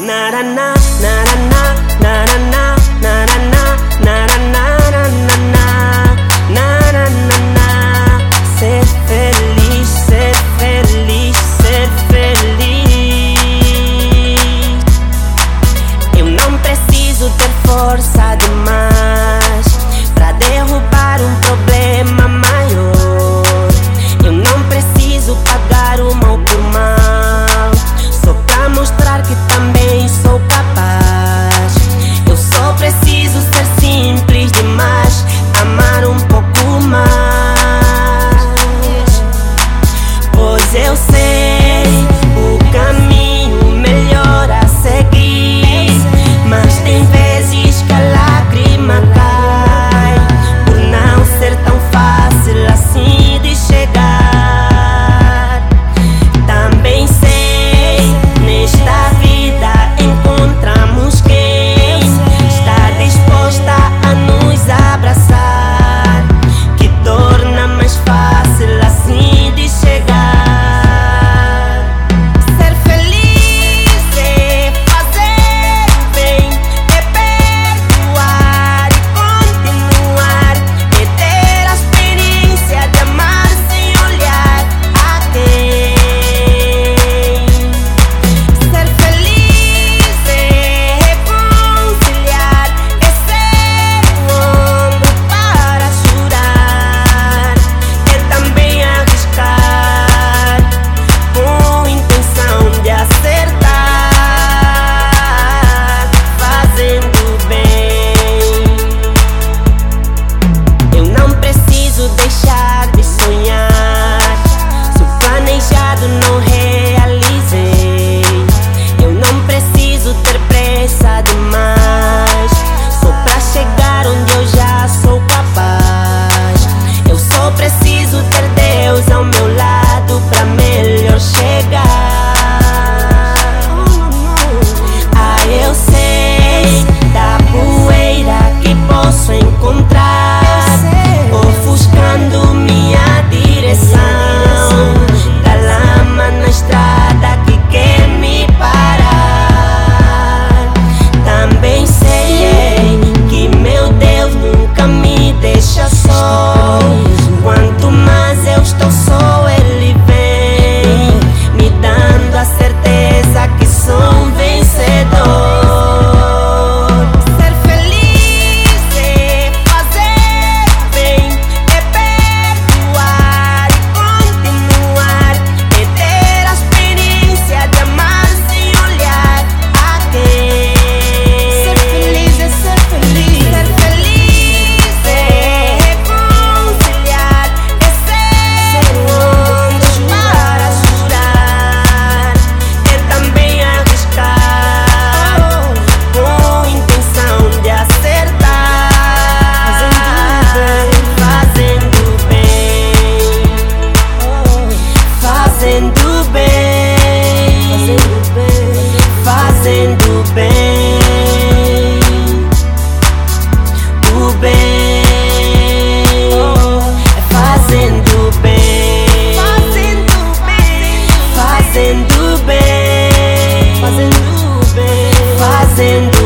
Ser feliz, ser feliz, ser feliz. Eu não preciso ter força demais pra derrubar um problema maior. Eu não preciso pagar o mal por mal, só pra mostrar que também sou capaz. Eu só preciso ser simples demais, amar um pouco mais. Pois eu sei o caminho melhor a seguir, mas tem vezes que a lágrima cai por não ser tão fácil assim de chegar. Também sei, nesta vida encontramos quem está disposta a nos abraçar, que torna mais fácil assim de chegar. Ser feliz é fazer bem, é perdoar e continuar, é ter a experiência de amar sem olhar a quem. Ser feliz é reconciliar, é ser um ombro para chorar, é também arriscar com intenção de acertar, fazendo bem. Eu não preciso deixar de sonhar, se o planejado não realizei. Eu não preciso ter pressa demais, só pra chegar onde eu já sou capaz. Eu só preciso ter Deus ao meu lado pra melhor chegar. Ah, eu sei da poeira que posso encontrar, ofuscando minha direção, da lama na estrada que quer me parar. Também sei que meu Deus nunca me deixa só. Quanto mais eu estou só, Ele vem me dando a certeza que sou um vencedor. Ser feliz é fazer bem, é perdoar e continuar, é ter a experiência de amar sem olhar a quem. Ser feliz é ser feliz. Ser feliz é reconciliar, é ser um ombro para chorar, é também arriscar com intenção de acertar, fazendo bem, fazendo bem, fazendo bem, o bem, é fazendo bem, fazendo bem, fazendo bem, fazendo